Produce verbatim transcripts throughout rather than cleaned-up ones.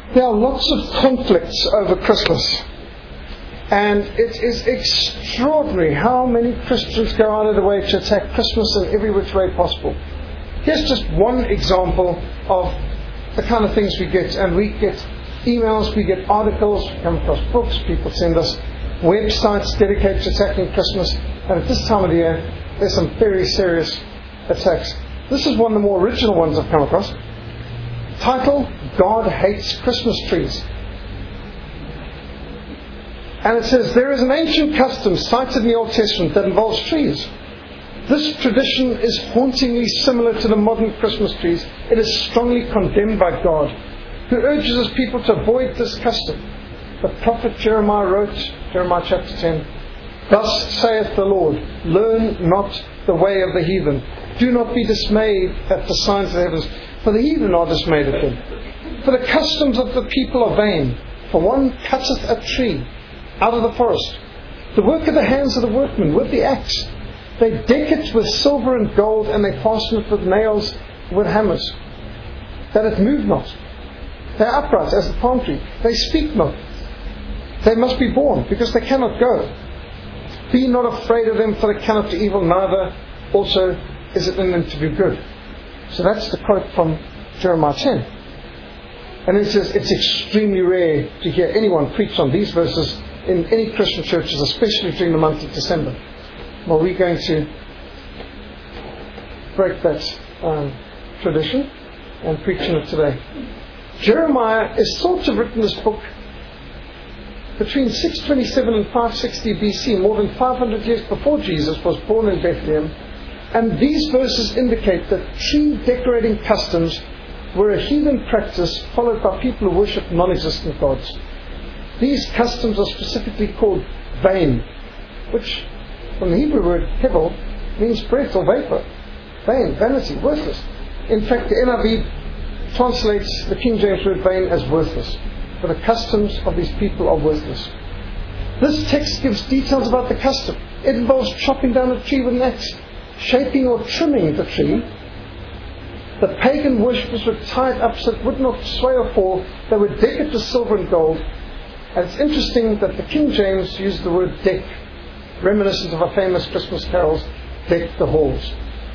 There are lots of conflicts over Christmas. And it is extraordinary how many Christians go out of their way to attack Christmas in every which way possible. Here's just one example of the kind of things we get. And we get emails, we get articles, we come across books, people send us websites dedicated to attacking Christmas. And at this time of the year, there's some very serious attacks. This is one of the more original ones I've come across. Title, God Hates Christmas Trees. And it says, there is an ancient custom cited in the Old Testament that involves trees. This tradition is hauntingly similar to the modern Christmas trees. It is strongly condemned by God, who urges his people to avoid this custom. The prophet Jeremiah wrote, Jeremiah chapter ten, Thus saith the Lord, learn not the way of the heathen. Do not be dismayed at the signs of the heavens, for the heathen are dismayed at them. For the customs of the people are vain, for one cutteth a tree out of the forest, the work of the hands of the workmen with the axe. They deck it with silver and gold, and they fasten it with nails, with hammers, that it move not. They are upright as the palm tree. They speak not. They must be born, because they cannot go. Be not afraid of them, for they cannot do evil, neither also is it in them to do good. So that's the quote from Jeremiah ten. And it says it's extremely rare to hear anyone preach on these verses in any Christian churches, especially during the month of December. Well, we're going to break that um, tradition and preach on it today. Jeremiah is thought to have written this book between six twenty-seven and five sixty B C, more than five hundred years before Jesus was born in Bethlehem. And these verses indicate that tree decorating customs were a heathen practice followed by people who worship non-existent gods. These customs are specifically called vain, which from the Hebrew word hevel means breath or vapor. Vain, vanity, worthless. In fact, the N I V translates the King James word vain as worthless. For the customs of these people are worthless. This text gives details about the custom. It involves chopping down a tree with an axe, shaping or trimming the tree. The pagan worshippers were tied up so it would not sway or fall. They were decked with silver and gold. And it's interesting that the King James used the word deck, reminiscent of our famous Christmas carols, Deck the Halls.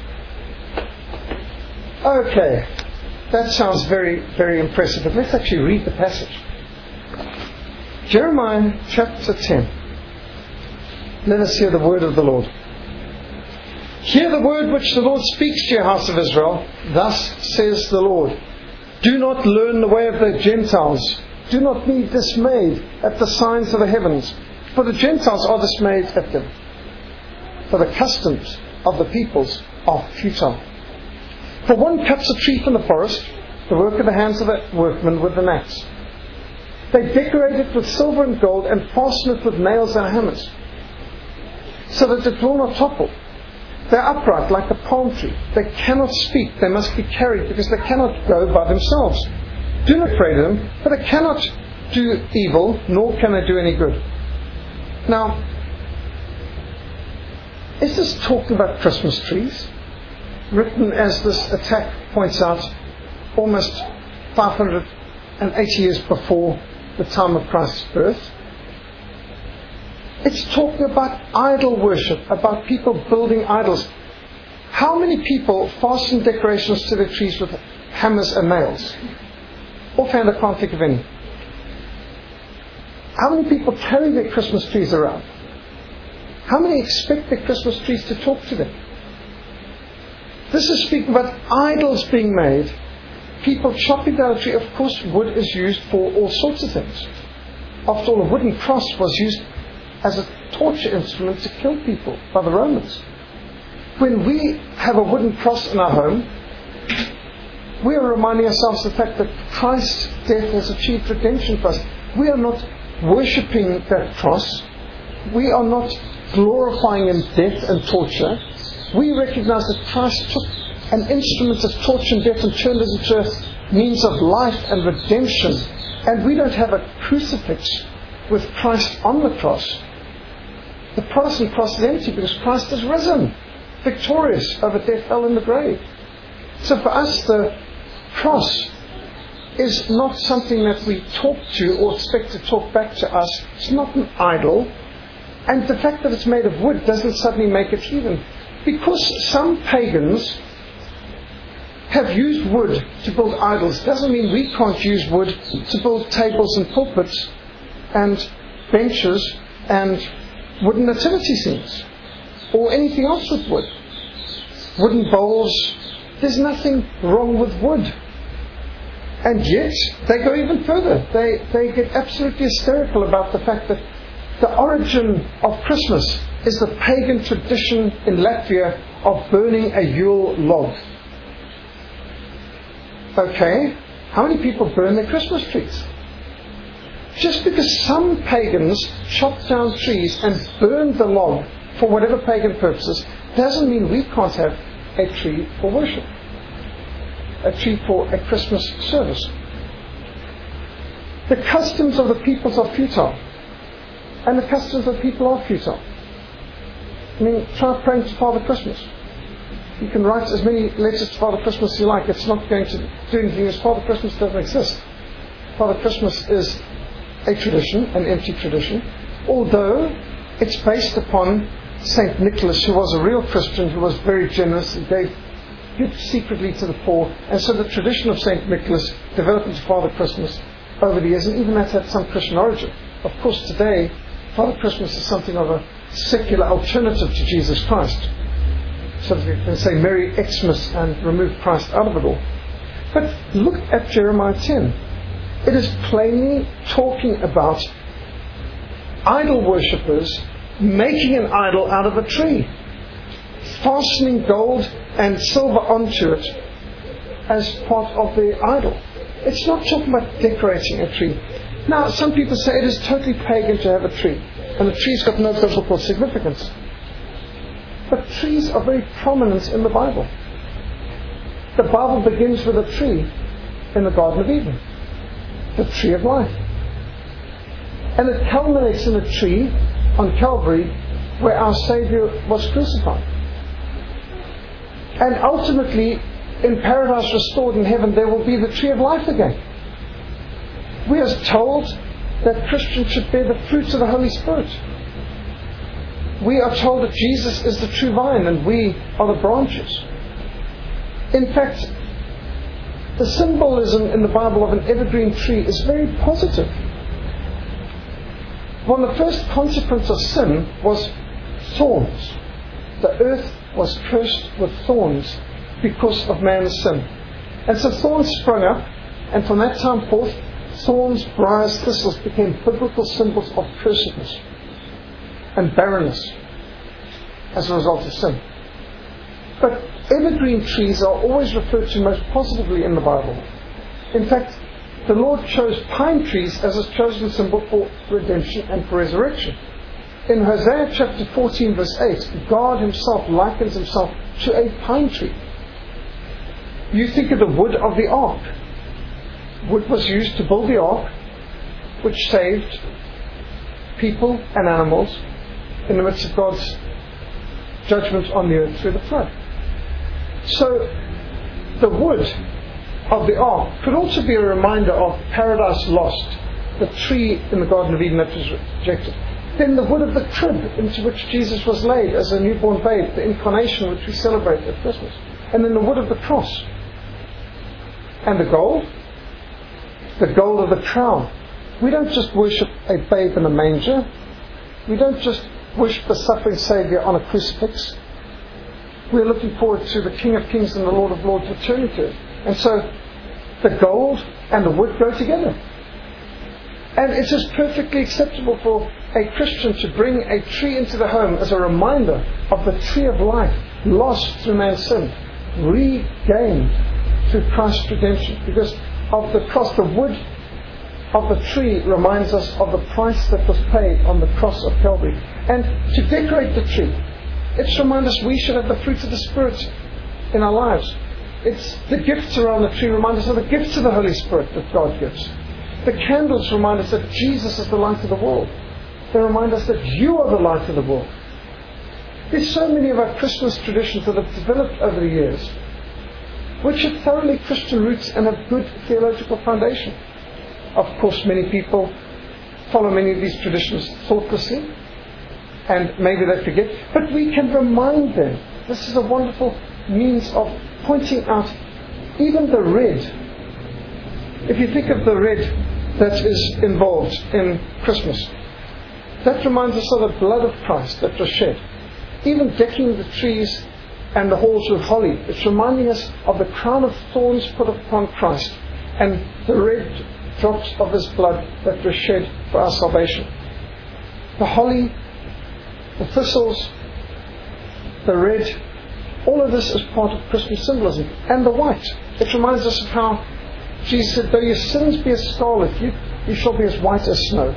Okay, that sounds very, very impressive, but let's actually read the passage. Jeremiah chapter ten. Let us hear the word of the Lord. Hear the word which the Lord speaks to your house of Israel. Thus says the Lord, do not learn the way of the Gentiles. Do not be dismayed at the signs of the heavens, for the Gentiles are dismayed at them. For the customs of the peoples are futile. For one cuts a tree from the forest, the work of the hands of the workmen with an axe. They decorate it with silver and gold and fasten it with nails and hammers, so that it will not topple. They are upright like a palm tree. They cannot speak. They must be carried because they cannot go by themselves. Do not be afraid of them, for they cannot do evil, nor can they do any good. Now, is this talking about Christmas trees? Written, as this attack points out, almost five hundred eighty years before the time of Christ's birth. It's talking about idol worship, about people building idols. How many people fasten decorations to their trees with hammers and nails? Offhand, I can't think of any. How many people carry their Christmas trees around? How many expect their Christmas trees to talk to them? This is speaking about idols being made. People chopping down a tree. Of course, wood is used for all sorts of things. After all, a wooden cross was used as a torture instrument to kill people by the Romans. When we have a wooden cross in our home, we are reminding ourselves of the fact that Christ's death has achieved redemption for us. We are not worshipping that cross. We are not glorifying in death and torture. We recognize that Christ took an instrument of torture and death and turned it into a means of life and redemption. And we don't have a crucifix with Christ on the cross. The Protestant cross is empty because Christ is risen, victorious over death, hell, and the grave. So for us, the cross is not something that we talk to or expect to talk back to us. It's not an idol. And the fact that it's made of wood doesn't suddenly make it heathen. Because some pagans have used wood to build idols, doesn't mean we can't use wood to build tables and pulpits and benches and wooden nativity scenes or anything else with wood. Wooden bowls. There's nothing wrong with wood. And yet, they go even further. They, they get absolutely hysterical about the fact that the origin of Christmas is the pagan tradition in Latvia of burning a Yule log. Okay, how many people burn their Christmas trees? Just because some pagans chop down trees and burn the log for whatever pagan purposes doesn't mean we can't have a tree for worship. A tree for a Christmas service. The customs of the peoples are futile. And the customs of the people are futile. I mean, try praying to Father Christmas. You can write as many letters to Father Christmas as you like. It's not going to do anything, as Father Christmas doesn't exist. Father Christmas is a tradition, an empty tradition, although it's based upon Saint Nicholas, who was a real Christian, who was very generous and gave gifts secretly to the poor. And so the tradition of Saint Nicholas developed into Father Christmas over the years, and even that had some Christian origin. Of course, today, Father Christmas is something of a secular alternative to Jesus Christ. So that we can say Merry Xmas and remove Christ out of it all. But look at Jeremiah ten. It is plainly talking about idol worshippers making an idol out of a tree, fastening gold and silver onto it as part of the idol. It's not talking about decorating a tree. Now, some people say it is totally pagan to have a tree, and the tree's got no biblical significance. But trees are very prominent in the Bible. The Bible begins with a tree in the Garden of Eden, the tree of life. And it culminates in a tree on Calvary where our Saviour was crucified. And ultimately, in paradise restored in heaven, there will be the tree of life again. We are told that Christians should bear the fruits of the Holy Spirit. We are told that Jesus is the true vine and we are the branches. In fact, the symbolism in the Bible of an evergreen tree is very positive. One of the first consequences of sin was thorns. The earth was cursed with thorns because of man's sin. And so thorns sprung up, and from that time forth, thorns, briars, thistles became biblical symbols of cursedness and barrenness as a result of sin. But evergreen trees are always referred to most positively in the Bible. In fact, the Lord chose pine trees as His chosen symbol for redemption and for resurrection. In Hosea chapter fourteen verse eight, God Himself likens Himself to a pine tree. You think of the wood of the ark. Wood was used to build the ark, which saved people and animals in the midst of God's judgment on the earth through the flood. So, the wood of the ark could also be a reminder of paradise lost, the tree in the Garden of Eden that was rejected. Then the wood of the crib into which Jesus was laid as a newborn babe, the incarnation which we celebrate at Christmas. And then the wood of the cross. And the gold, the gold of the crown. We don't just worship a babe in a manger. We don't just worship the suffering Saviour on a crucifix. We're looking forward to the King of Kings and the Lord of Lords returning to it. And so the gold and the wood go together. And it's just perfectly acceptable for a Christian to bring a tree into the home as a reminder of the tree of life lost through man's sin, regained through Christ's redemption. Because of the cross, the wood of the tree reminds us of the price that was paid on the cross of Calvary. And to decorate the tree, it's to remind us we should have the fruits of the Spirit in our lives. It's the gifts around the tree remind us of the gifts of the Holy Spirit that God gives. The candles remind us that Jesus is the light of the world. They remind us that you are the light of the world. There's so many of our Christmas traditions that have developed over the years which have thoroughly Christian roots and have good theological foundation. Of course, many people follow many of these traditions thoughtlessly, and maybe they forget, but we can remind them. This is a wonderful means of pointing out even the red. If you think of the red that is involved in Christmas, that reminds us of the blood of Christ that was shed. Even decking the trees and the halls with holly, it's reminding us of the crown of thorns put upon Christ and the red drops of His blood that were shed for our salvation. The holly, the thistles, the red, all of this is part of Christmas symbolism. And the white, it reminds us of how Jesus said, though your sins be as scarlet, you, you shall be as white as snow.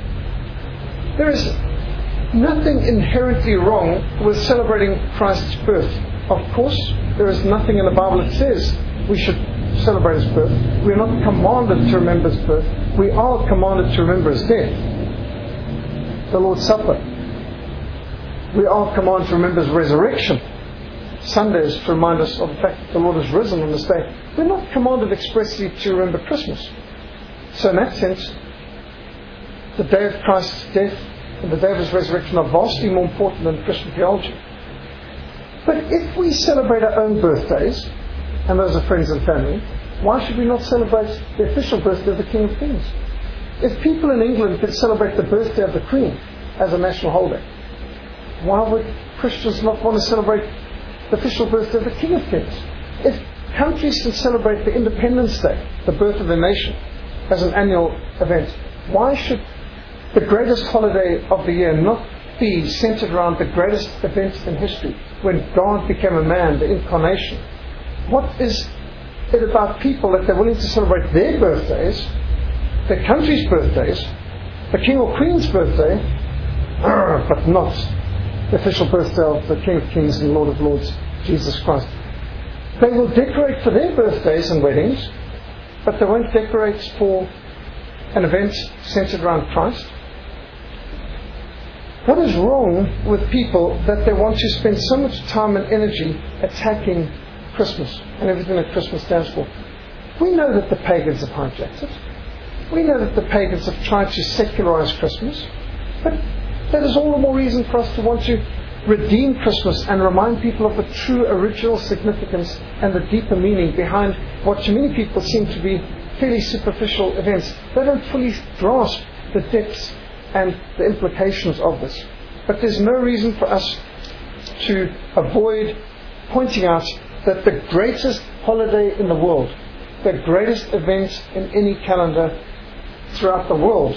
There is nothing inherently wrong with celebrating Christ's birth. Of course, there is nothing in the Bible that says we should celebrate His birth. We are not commanded to remember His birth. We are commanded to remember His death. The Lord's Supper. We are commanded to remember His resurrection. Sundays to remind us of the fact that the Lord has risen on this day. We're not commanded expressly to remember Christmas. So in that sense, the day of Christ's death and the day of His resurrection are vastly more important than Christian theology. But if we celebrate our own birthdays, and those are friends and family, why should we not celebrate the official birthday of the King of Kings? If people in England could celebrate the birthday of the Queen as a national holiday, why would Christians not want to celebrate the official birthday of the King of Kings? If countries can celebrate the Independence Day, the birth of their nation, as an annual event, why should the greatest holiday of the year not be centered around the greatest event in history, when God became a man, the incarnation? What is it about people that they're willing to celebrate their birthdays, their country's birthdays, the King or Queen's birthday, but not the official birthday of the King of Kings and Lord of Lords, Jesus Christ? They will decorate for their birthdays and weddings, but they won't decorate for an event centered around Christ. What is wrong with people that they want to spend so much time and energy attacking Christmas and everything that Christmas stands for? We know that the pagans have hijacked it. We know that the pagans have tried to secularize Christmas. But that is all the more reason for us to want to redeem Christmas and remind people of the true original significance and the deeper meaning behind what to many people seem to be fairly superficial events. They don't fully grasp the depths and the implications of this. But there's no reason for us to avoid pointing out that the greatest holiday in the world, the greatest event in any calendar throughout the world,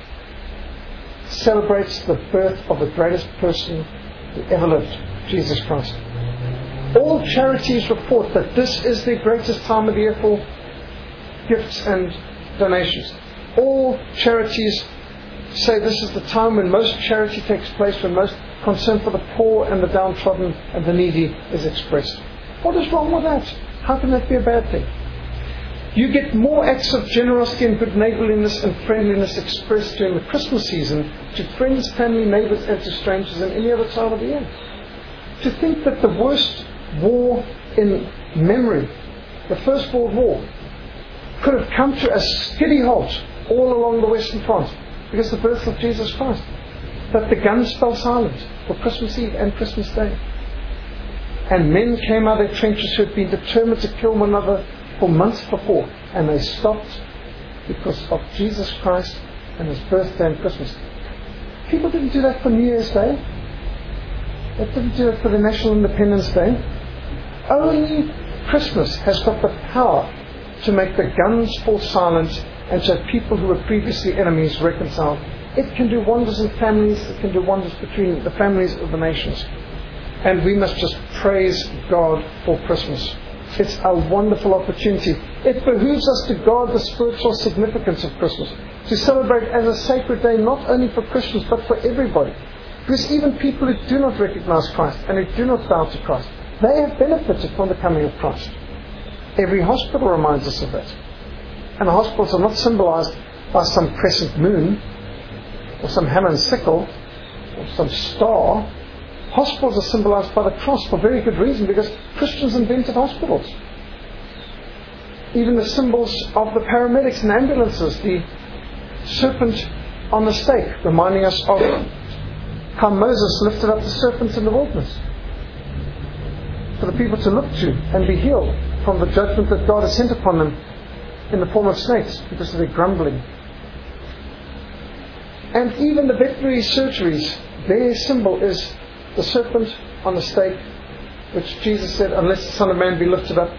celebrates the birth of the greatest person who ever lived, Jesus Christ. All charities report that this is the greatest time of the year for gifts and donations. All charities say this is the time when most charity takes place, when most concern for the poor and the downtrodden and the needy is expressed. What is wrong with that? How can that be a bad thing? You get more acts of generosity and good neighbourliness and friendliness expressed during the Christmas season to friends, family, neighbours and to strangers than any other time of the year. To think that the worst war in memory, the First World War, could have come to a skiddy halt all along the Western Front because of the birth of Jesus Christ. That the guns fell silent for Christmas Eve and Christmas Day. And men came out of their trenches who had been determined to kill one another for months before, and they stopped because of Jesus Christ and His birthday and Christmas. People didn't do that for New Year's Day. They didn't do it for the National Independence Day. Only Christmas has got the power to make the guns fall silent and to have people who were previously enemies reconciled. It can do wonders in families. It can do wonders between the families of the nations. And we must just praise God for Christmas. It's a wonderful opportunity. It behooves us to guard the spiritual significance of Christmas, to celebrate as a sacred day not only for Christians but for everybody. Because even people who do not recognize Christ and who do not bow to Christ, they have benefited from the coming of Christ. Every hospital reminds us of that. And the hospitals are not symbolized by some crescent moon or some hammer and sickle or some star. Hospitals are symbolized by the cross for very good reason, because Christians invented hospitals. Even the symbols of the paramedics and ambulances, the serpent on the stake, reminding us of how Moses lifted up the serpent in the wilderness for the people to look to and be healed from the judgment that God has sent upon them in the form of snakes because of their grumbling. And even the veterinary surgeries, their symbol is the serpent on the stake, which Jesus said, unless the Son of Man be lifted up,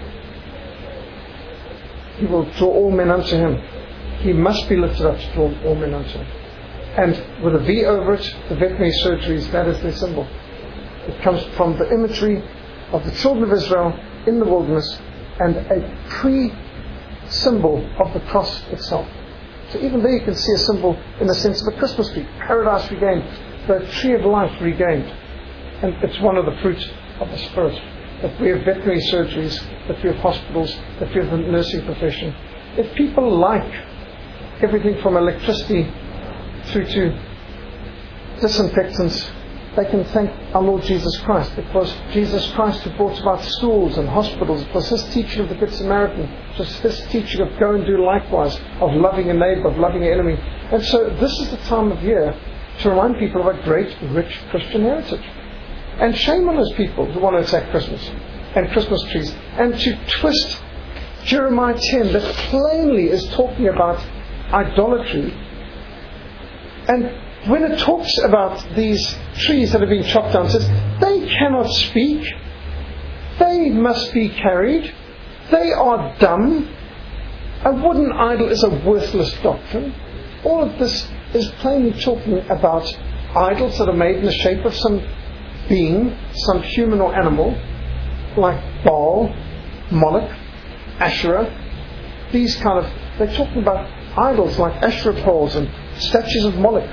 He will draw all men unto Him. He must be lifted up to draw all men unto Him. And with a V over it, the veterinary surgeries, that is their symbol. It comes from the imagery of the children of Israel in the wilderness and a pre-symbol of the cross itself. So even there you can see a symbol in the sense of a Christmas tree. Paradise regained. The tree of life regained. And it's one of the fruits of the Spirit. That we have veterinary surgeries, that we have hospitals, that we have the nursing profession. If people like everything from electricity through to disinfectants, they can thank our Lord Jesus Christ. It was Jesus Christ who brought about schools and hospitals. It was His teaching of the Good Samaritan. It was His teaching of go and do likewise, of loving a neighbour, of loving an enemy. And so this is the time of year to remind people of a great, rich Christian heritage. And shame on those people who want to attack Christmas and Christmas trees. And to twist Jeremiah ten, that plainly is talking about idolatry. And when it talks about these trees that have been chopped down, it says, they cannot speak. They must be carried. They are dumb. A wooden idol is a worthless doctrine. All of this is plainly talking about idols that are made in the shape of some being, some human or animal, like Baal, Moloch, Asherah. These kind of, they're talking about idols like Asherah poles and statues of Moloch.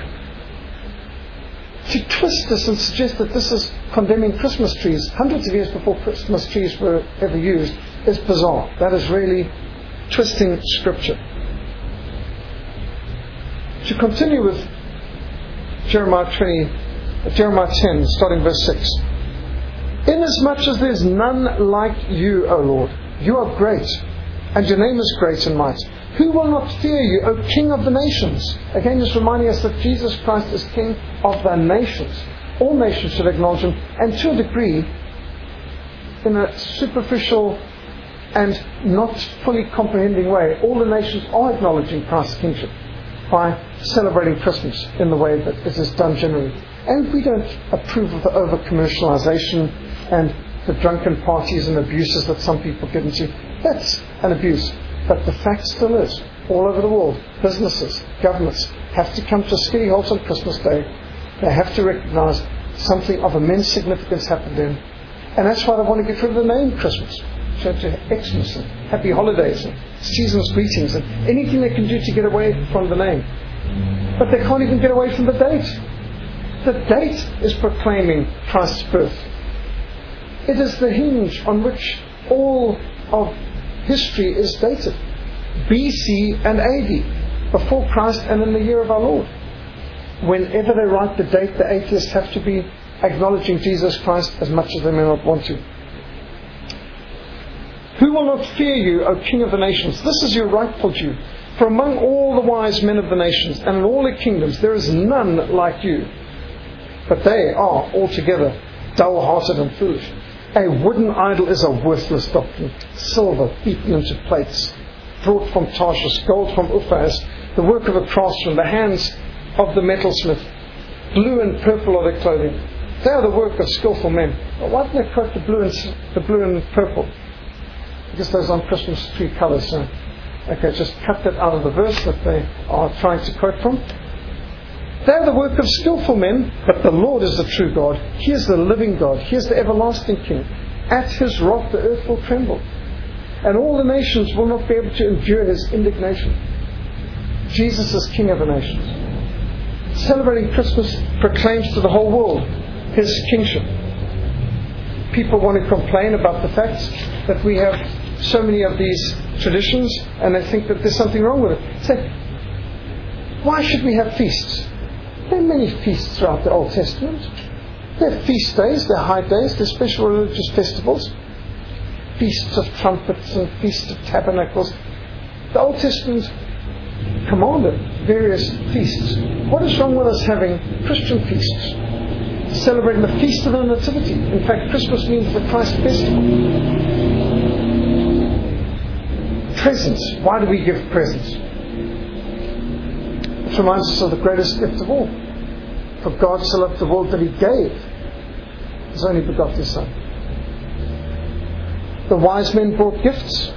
To twist this and suggest that this is condemning Christmas trees hundreds of years before Christmas trees were ever used is bizarre. That is really twisting Scripture. To continue with Jeremiah twenty, Jeremiah ten, starting verse six. Inasmuch as there is none like you, O Lord, you are great, and your name is great and mighty. Who will not fear you, O King of the nations? Again, just reminding us that Jesus Christ is King of the nations. All nations should acknowledge Him, and to a degree, in a superficial and not fully comprehending way, all the nations are acknowledging Christ's kingship by celebrating Christmas in the way that it is done generally. And we don't approve of the over-commercialization and the drunken parties and abuses that some people get into. That's an abuse. But the fact still is, all over the world, businesses, governments have to come to a skiddy halt on Christmas Day. They have to recognize something of immense significance happened then. And that's why they want to get rid of the name Christmas. So to Xmas and happy holidays and season's greetings and anything they can do to get away from the name. But they can't even get away from the date. The date is proclaiming Christ's birth. It is the hinge on which all of history is dated. B C and A D, before Christ and in the year of our Lord. Whenever they write the date, the atheists have to be acknowledging Jesus Christ as much as they may not want to. Who will not fear you, O King of the nations? This is your rightful due. For among all the wise men of the nations and in all the kingdoms there is none like you. But they are altogether dull-hearted and foolish. A wooden idol is a worthless doctrine. Silver beaten into plates, brought from Tarshish, gold from Uphaz, the work of a craftsman, the hands of the metalsmith. Blue and purple are their clothing. They are the work of skillful men. But why didn't they quote the blue and, the blue and purple? Because those aren't Christmas tree colours. So, okay, just cut that out of the verse that they are trying to quote from. They are the work of skillful men, but the Lord is the true God. He is the living God. He is the everlasting King. At His wrath the earth will tremble, and all the nations will not be able to endure His indignation. Jesus is King of the nations. Celebrating Christmas proclaims to the whole world His kingship. People want to complain about the fact that we have so many of these traditions, and they think that there's something wrong with it. Say, why should we have feasts? There are many feasts throughout the Old Testament. There are feast days, there are high days, there are special religious festivals. feasts of trumpets and feasts of tabernacles. The Old Testament commanded various feasts. What is wrong with us having Christian feasts? Celebrating the Feast of the Nativity. In fact, Christmas means the Christ festival. Presents. Why do we give presents? It reminds us of the greatest gift of all. For God so loved the world that He gave His only begotten Son. The wise men brought gifts.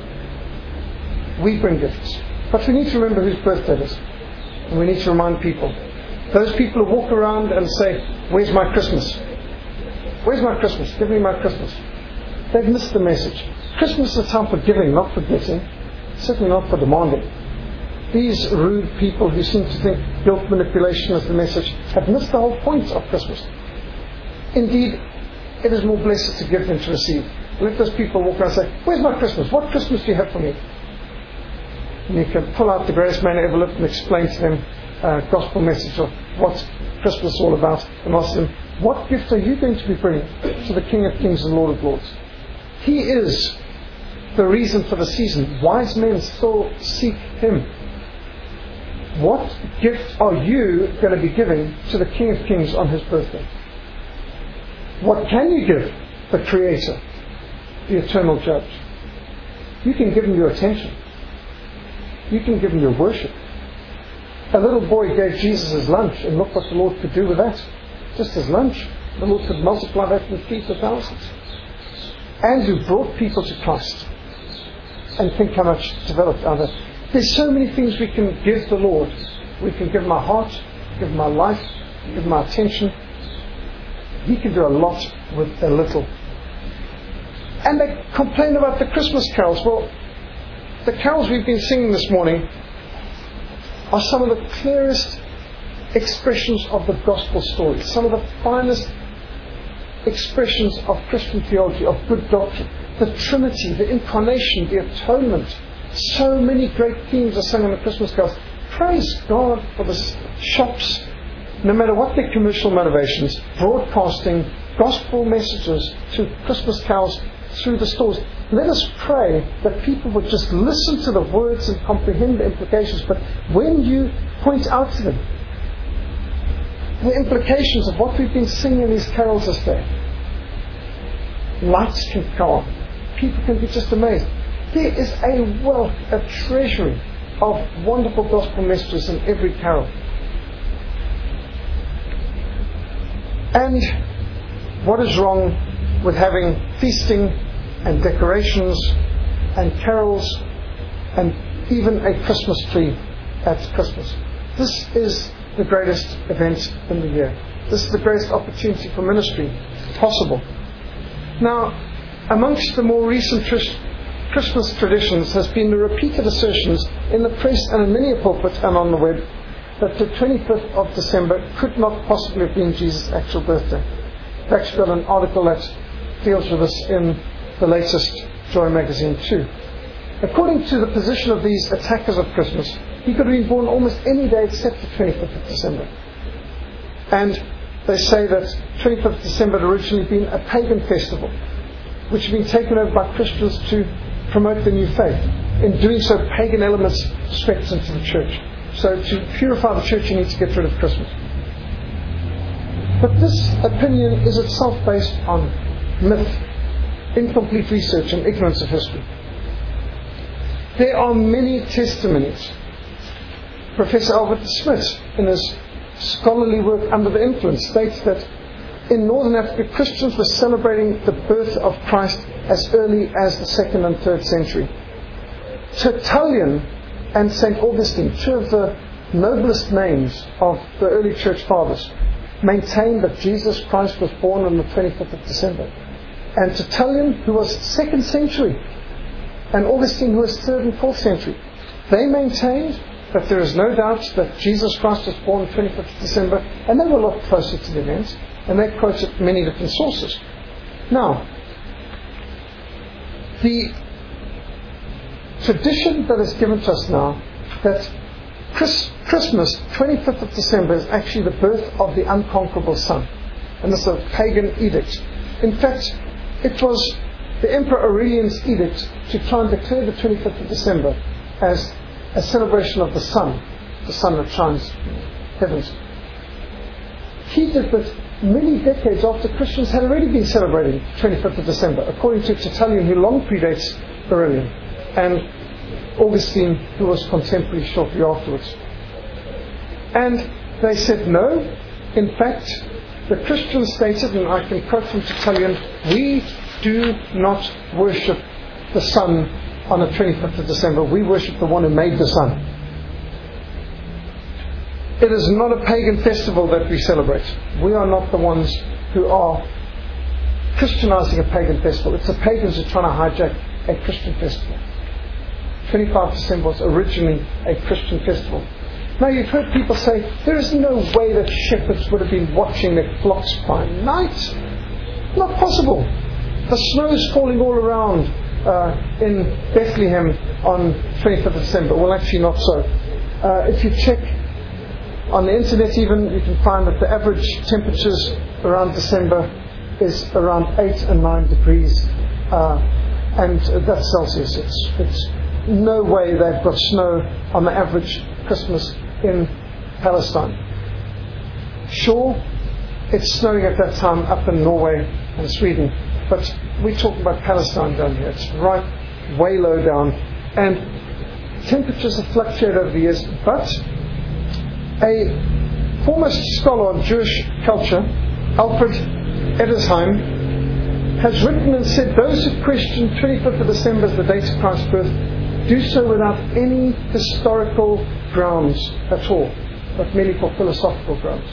We bring gifts. But we need to remember whose birthday it is. And we need to remind people. Those people who walk around and say, "Where's my Christmas? Where's my Christmas? Give me my Christmas." They've missed the message. Christmas is a time for giving, not for getting. Certainly not for demanding. These rude people who seem to think guilt manipulation is the message have missed the whole point of Christmas. Indeed, it is more blessed to give than to receive. Let those people walk around and say, "Where's my Christmas? What Christmas do you have for me?" And you can pull out the greatest man ever lived and explain to them a gospel message of what Christmas is all about, and ask them, "What gift are you going to be bringing to the King of Kings and Lord of Lords?" He is the reason for the season. Wise men still seek Him. What gift are you going to be giving to the King of Kings on His birthday? What can you give the Creator, the Eternal Judge? You can give Him your attention. You can give Him your worship. A little boy gave Jesus his lunch, and look what the Lord could do with that. Just his lunch. The Lord could multiply that and feed the thousands. Andrew brought people to Christ. And think how much developed out of that. There's so many things we can give the Lord. We can give Him our heart, give Him our life, give Him our attention. He can do a lot with a little. And they complain about the Christmas carols. Well, the carols we've been singing this morning are some of the clearest expressions of the gospel story. Some of the finest expressions of Christian theology, of good doctrine. The Trinity, the Incarnation, the Atonement. So many great themes are sung in the Christmas carols. Praise God for the shops, no matter what their commercial motivations, broadcasting gospel messages to Christmas carols through the stores. Let us pray that people would just listen to the words and comprehend the implications. But when you point out to them the implications of what we've been singing in these carols this day, lights can go on. People can be just amazed. There is a wealth, a treasury of wonderful gospel messages in every carol. And what is wrong with having feasting and decorations and carols and even a Christmas tree at Christmas? This is the greatest event in the year. This is the greatest opportunity for ministry possible. Now, amongst the more recent tr- Christmas traditions has been the repeated assertions in the press and in many a pulpit and on the web that the twenty-fifth of December could not possibly have been Jesus' actual birthday. I've actually got an article that deals with this in the latest Joy magazine too. According to the position of these attackers of Christmas, He could have been born almost any day except the twenty-fifth of December. And they say that twenty-fifth of December had originally been a pagan festival, which had been taken over by Christians to promote the new faith. In doing so, pagan elements swept into the church. So to purify the church, you need to get rid of Christmas. But this opinion is itself based on myth, incomplete research, and ignorance of history. There are many testimonies. Professor Albert Smith, in his scholarly work Under the Influence, states that in Northern Africa, Christians were celebrating the birth of Christ as early as the second and third century. Tertullian and Saint Augustine, two of the noblest names of the early church fathers, maintained that Jesus Christ was born on the twenty-fifth of December. And Tertullian, who was second century, and Augustine, who was third and fourth century, they maintained that there is no doubt that Jesus Christ was born on the twenty-fifth of December, and they were a lot closer to the event, and they quoted many different sources. Now, the tradition that is given to us now, that Chris, Christmas, twenty-fifth of December, is actually the birth of the unconquerable Son. And this is a pagan edict. In fact, it was the Emperor Aurelian's edict to try and declare the twenty-fifth of December as a celebration of the sun, the sun that shines heavens. He did this many decades after Christians had already been celebrating twenty-fifth of December, according to Tertullian, who long predates Aurelian, and Augustine, who was contemporary shortly afterwards. And they said no. In fact, the Christians stated, and I can quote from Tertullian, we do not worship the sun on the twenty-fifth of December. We worship the one who made the sun. It is not a pagan festival that we celebrate. We are not the ones who are Christianizing a pagan festival. It's the pagans who are trying to hijack a Christian festival. twenty-fifth of December was originally a Christian festival. Now, you've heard people say, there is no way that shepherds would have been watching their flocks by night. Not possible. The snow is falling all around uh, in Bethlehem on twenty-fifth of December. Well, actually not so. Uh, if you check on the internet even, you can find that the average temperatures around December is around eight and nine degrees. Uh, and that's Celsius. It's, it's no way they've got snow on the average Christmas in Palestine. Sure, it's snowing at that time up in Norway and Sweden, but we're talking about Palestine down here. It's right way low down, and temperatures have fluctuated over the years. But a foremost scholar on Jewish culture, Alfred Edersheim, has written and said those who question twenty-fifth of December as the date of Christ's birth do so without any historical grounds at all, but merely for philosophical grounds.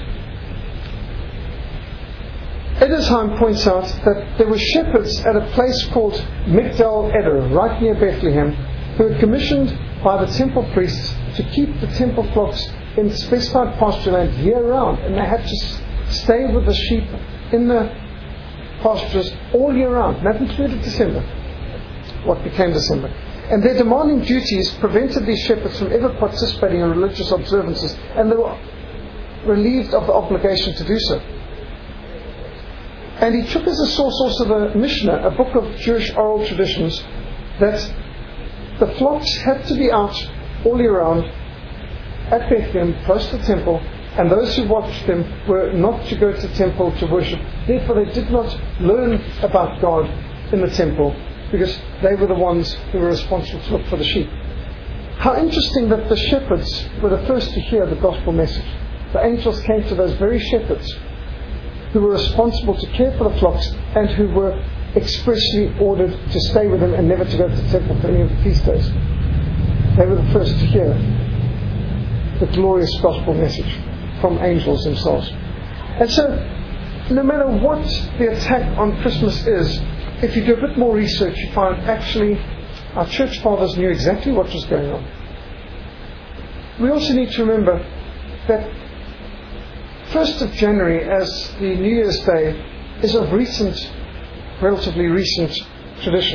Edersheim points out that there were shepherds at a place called Migdal Eder, right near Bethlehem, who were commissioned by the temple priests to keep the temple flocks in specified pasture land year round, and they had to stay with the sheep in the pastures all year round, and that included December, what became December. And their demanding duties prevented these shepherds from ever participating in religious observances, and they were relieved of the obligation to do so. And he took as a source also the Mishnah, a book of Jewish oral traditions, that the flocks had to be out all year round at Bethlehem, close to the temple, and those who watched them were not to go to the temple to worship. Therefore, they did not learn about God in the temple, because they were the ones who were responsible to look for the sheep. How interesting that the shepherds were the first to hear the gospel message. The angels came to those very shepherds who were responsible to care for the flocks and who were expressly ordered to stay with them and never to go to the temple for any of the feast days. They were the first to hear the glorious gospel message from angels themselves. And so, no matter what the attack on Christmas is, if you do a bit more research, you find actually our church fathers knew exactly what was going on. We also need to remember that first of January as the New Year's Day is of recent, relatively recent tradition.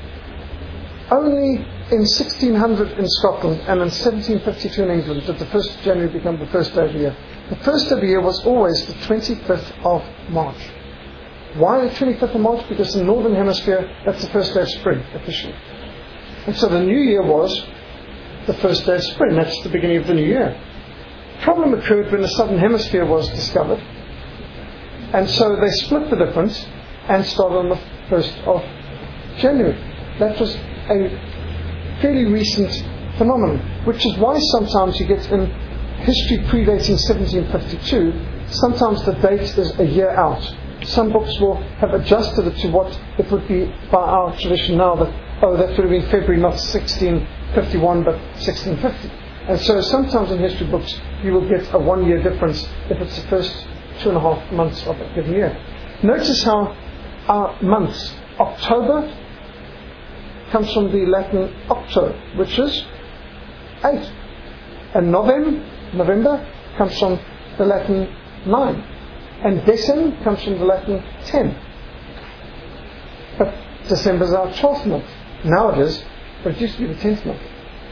Only in sixteen hundred in Scotland and in seventeen fifty-two in England did the first of January become the first day of the year. The first of the year was always the twenty-fifth of March. Why the twenty-fifth of March? Because in the Northern Hemisphere, that's the first day of spring, officially. And so the New Year was the first day of spring. That's the beginning of the New Year. Problem occurred when the Southern Hemisphere was discovered. And so they split the difference and started on the first of January. That was a fairly recent phenomenon, which is why sometimes you get in history predating seventeen fifty-two, sometimes the date is a year out. Some books will have adjusted it to what it would be by our tradition now, that, oh, that would have been February, not sixteen fifty-one, but sixteen fifty. And so sometimes in history books you will get a one year difference if it's the first two and a half months of a given year. Notice how our months, October, comes from the Latin octo, which is eight. And November, November comes from the Latin nine. And Decem comes from the Latin ten. But December is our twelfth month. Now it is, but it used to be the tenth month.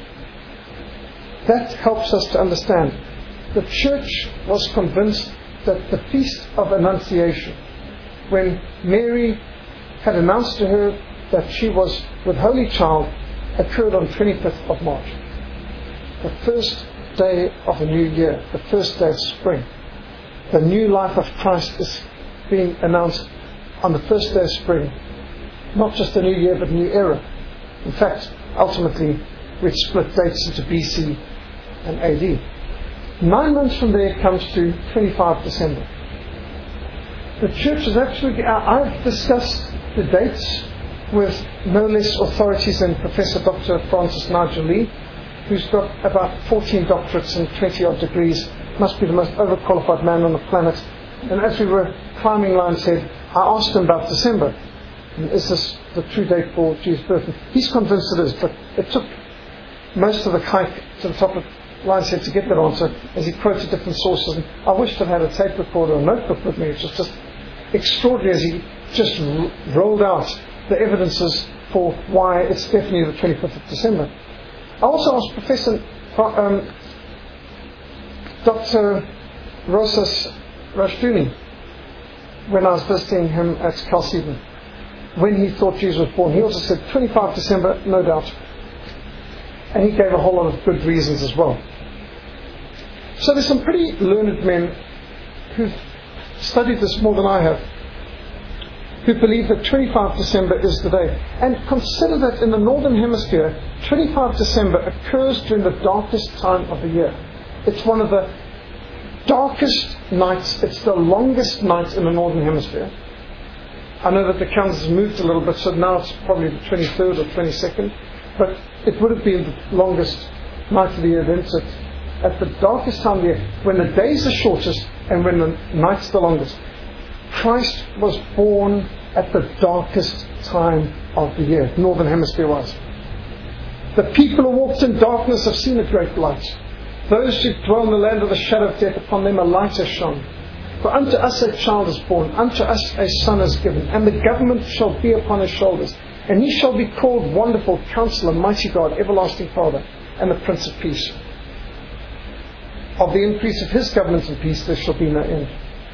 That helps us to understand. The church was convinced that the Feast of Annunciation, when Mary had announced to her that she was with Holy Child occurred on twenty-fifth of March. The first day of the new year, the first day of spring. The new life of Christ is being announced on the first day of spring. Not just a new year, but a new era. In fact, ultimately, we'd split dates into B C and A D. Nine months from there comes to twenty-fifth December. The church is absolutely... I've discussed the dates with no less authorities than Professor Doctor Francis Nigel Lee, who's got about fourteen doctorates and twenty odd degrees, must be the most overqualified man on the planet. And as we were climbing Lion's Head, I asked him about December. And is this the true date for Jesus' birth? And he's convinced it is, but it took most of the hike to the top of Lion's Head to get that answer, as he quoted different sources. And I wished I'd had a tape recorder or a notebook with me. It was just extraordinary as he just r- rolled out the evidences for why it's definitely the twenty-fifth of December. I also asked Professor um, Doctor Rosas Rashtuni, when I was visiting him at Chalcedon, when he thought Jesus was born. He also said twenty-fifth December, no doubt. And he gave a whole lot of good reasons as well. So there's some pretty learned men who've studied this more than I have, who believe that twenty-fifth December is the day. And consider that in the Northern Hemisphere, twenty-fifth December occurs during the darkest time of the year. It's one of the darkest nights. It's the longest night in the Northern Hemisphere. I know that the calendar has moved a little bit, so now it's probably the twenty-third or twenty-second. But it would have been the longest night of the year then. So it's at the darkest time of the year, when the days are shortest and when the night's the longest. Christ was born at the darkest time of the year, Northern Hemisphere wise. The people who walked in darkness have seen a great light. Those who dwell in the land of the shadow of death, upon them a light has shone. For unto us a child is born, unto us a son is given, and the government shall be upon his shoulders. And he shall be called Wonderful, Counselor, Mighty God, Everlasting Father, and the Prince of Peace. Of the increase of his government and peace there shall be no end.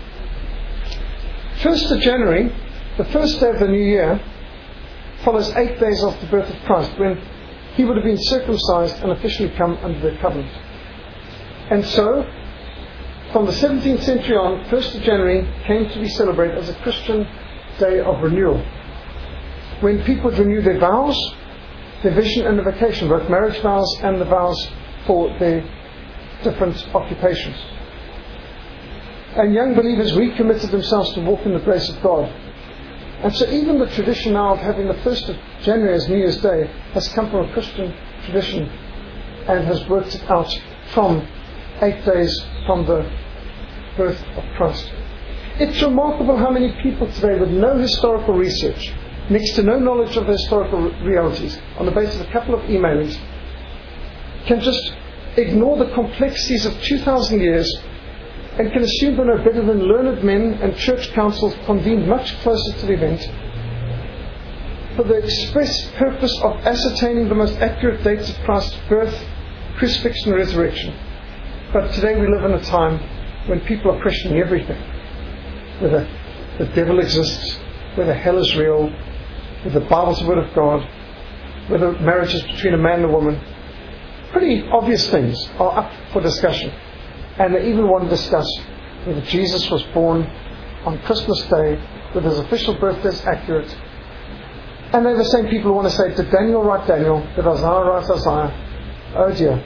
First of January, the first day of the new year, follows eight days after the birth of Christ, when he would have been circumcised and officially come under the covenant. And so, from the seventeenth century on, first of January came to be celebrated as a Christian day of renewal, when people would renew their vows, their vision and their vocation, both marriage vows and the vows for their different occupations. And young believers recommitted themselves to walk in the grace of God. And so even the tradition now of having the first of January as New Year's Day has come from a Christian tradition and has worked it out from eight days from the birth of Christ. It's remarkable how many people today with no historical research, next to no knowledge of the historical realities, on the basis of a couple of emailings, can just ignore the complexities of two thousand years and can assume they know better than learned men and church councils convened much closer to the event for the express purpose of ascertaining the most accurate dates of Christ's birth, crucifixion and resurrection. But today we live in a time when people are questioning everything. Whether the devil exists, whether hell is real, whether the Bible is the Word of God, whether marriage is between a man and a woman. Pretty obvious things are up for discussion. And they even want to discuss whether Jesus was born on Christmas Day, whether his official birthday is accurate. And they're the same people who want to say, did Daniel write Daniel? Did Isaiah write Isaiah? Oh dear.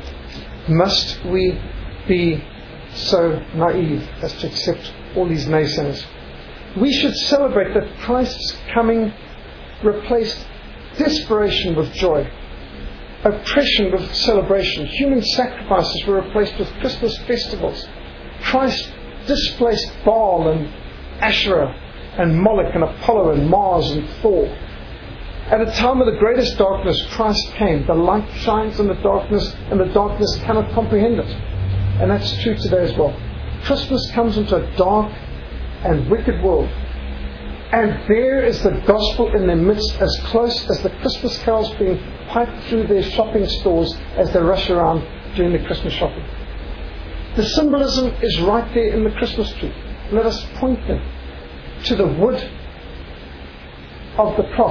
Must we be so naive as to accept all these naysayers? We should celebrate that Christ's coming replaced desperation with joy, oppression with celebration. Human sacrifices were replaced with Christmas festivals. Christ displaced Baal and Asherah and Moloch and Apollo and Mars and Thor. At a time of the greatest darkness, Christ came. The light shines in the darkness, and the darkness cannot comprehend it. And that's true today as well. Christmas comes into a dark and wicked world, and there is the gospel in their midst, as close as the Christmas carols being piped through their shopping stores as they rush around during the Christmas shopping. The symbolism is right there in the Christmas tree. Let us point them to the wood of the cross,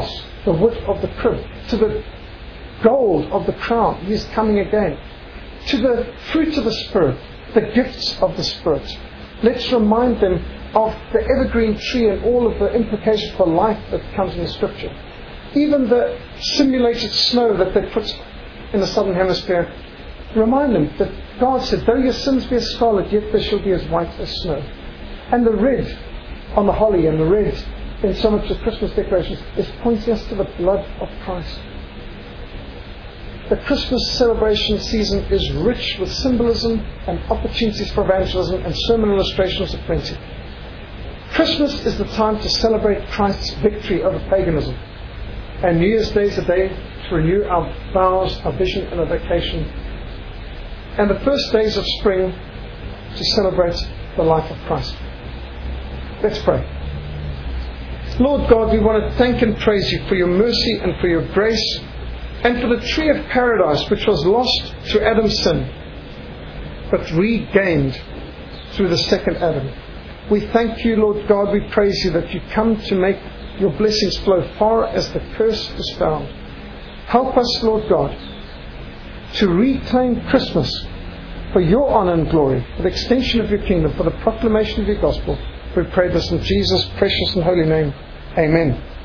the wood of the crib, to the gold of the crown, He is coming again, to the fruit of the Spirit, the gifts of the Spirit. Let's remind them of the evergreen tree and all of the implications for life that comes in the Scripture. Even the simulated snow that they put in the southern hemisphere, remind them that God said, though your sins be as scarlet, yet they shall be as white as snow. And the red on the holly and the red in so much of Christmas decorations is pointing us to the blood of Christ. The Christmas celebration season is rich with symbolism and opportunities for evangelism and sermon illustrations aplenty. Christmas is the time to celebrate Christ's victory over paganism. And New Year's Day is a day to renew our vows, our vision and our vocation. And the first days of spring to celebrate the life of Christ. Let's pray. Lord God, we want to thank and praise You for Your mercy and for Your grace, and for the tree of paradise which was lost through Adam's sin, but regained through the second Adam. We thank You, Lord God, we praise You that You come to make Your blessings flow far as the curse is found. Help us, Lord God, to reclaim Christmas for Your honour and glory, for the extension of Your kingdom, for the proclamation of Your gospel. We pray this in Jesus' precious and holy name. Amen.